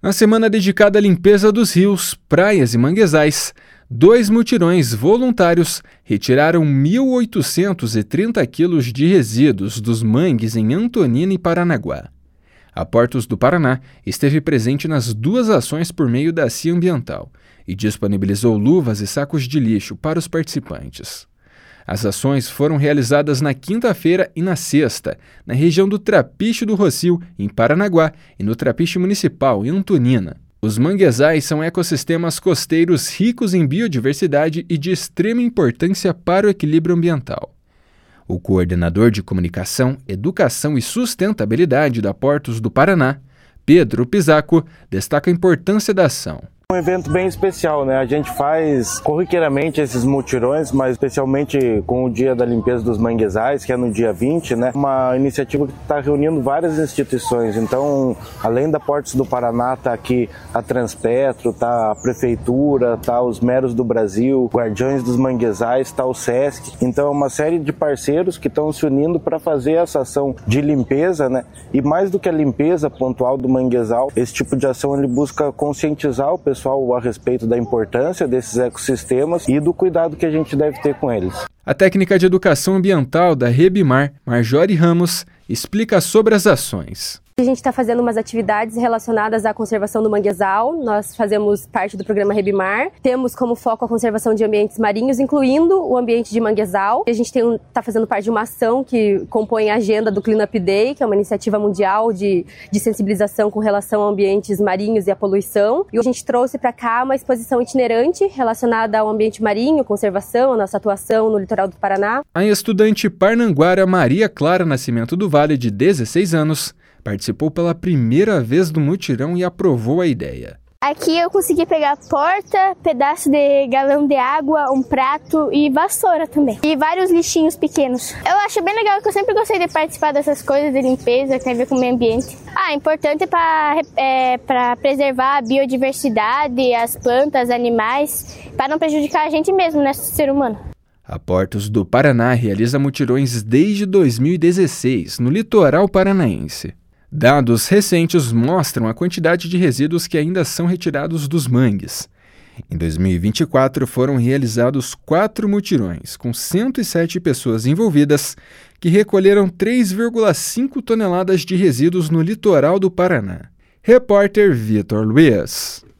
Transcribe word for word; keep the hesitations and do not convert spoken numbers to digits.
Na semana dedicada à limpeza dos rios, praias e manguezais, dois mutirões voluntários retiraram mil oitocentos e trinta quilos de resíduos dos mangues em Antonina e Paranaguá. A Portos do Paraná esteve presente nas duas ações por meio da C I A Ambiental e disponibilizou luvas e sacos de lixo para os participantes. As ações foram realizadas na quinta-feira e na sexta, na região do Trapiche do Rossio, em Paranaguá, e no Trapiche Municipal, em Antonina. Os manguezais são ecossistemas costeiros ricos em biodiversidade e de extrema importância para o equilíbrio ambiental. O coordenador de Comunicação, Educação e Sustentabilidade da Portos do Paraná, Pedro Pisaco, destaca a importância da ação. Um evento bem especial, né? A gente faz corriqueiramente esses mutirões, mas especialmente com o Dia da Limpeza dos Manguezais, que é no dia vinte, né? Uma iniciativa que está reunindo várias instituições. Então, além da Portos do Paraná, está aqui a Transpetro, está a Prefeitura, está os Meros do Brasil, Guardiões dos Manguezais, está o Sesc. Então, é uma série de parceiros que estão se unindo para fazer essa ação de limpeza, né? E mais do que a limpeza pontual do manguezal, esse tipo de ação ele busca conscientizar o pessoal a respeito da importância desses ecossistemas e do cuidado que a gente deve ter com eles. A técnica de educação ambiental da Rebimar, Marjorie Ramos, explica sobre as ações. A gente está fazendo umas atividades relacionadas à conservação do manguezal. Nós fazemos parte do programa Rebimar. Temos como foco a conservação de ambientes marinhos, incluindo o ambiente de manguezal. A gente está fazendo parte de uma ação que compõe a agenda do Clean Up Day, que é uma iniciativa mundial de, de sensibilização com relação a ambientes marinhos e à poluição. E a gente trouxe para cá uma exposição itinerante relacionada ao ambiente marinho, conservação, a nossa atuação no litoral do Paraná. A estudante parnanguara Maria Clara Nascimento do Vale, de dezesseis anos, participou pela primeira vez do mutirão e aprovou a ideia. Aqui eu consegui pegar porta, pedaço de galão de água, um prato e vassoura também. E vários lixinhos pequenos. Eu acho bem legal, que eu sempre gostei de participar dessas coisas de limpeza que tem a ver com o meio ambiente. Ah, importante para é, para preservar a biodiversidade, as plantas, animais, para não prejudicar a gente mesmo, né, ser humano. A Portos do Paraná realiza mutirões desde dois mil e dezesseis, no litoral paranaense. Dados recentes mostram a quantidade de resíduos que ainda são retirados dos mangues. Em dois mil e vinte e quatro, foram realizados quatro mutirões, com cento e sete pessoas envolvidas, que recolheram três vírgula cinco toneladas de resíduos no litoral do Paraná. Repórter Vitor Luiz.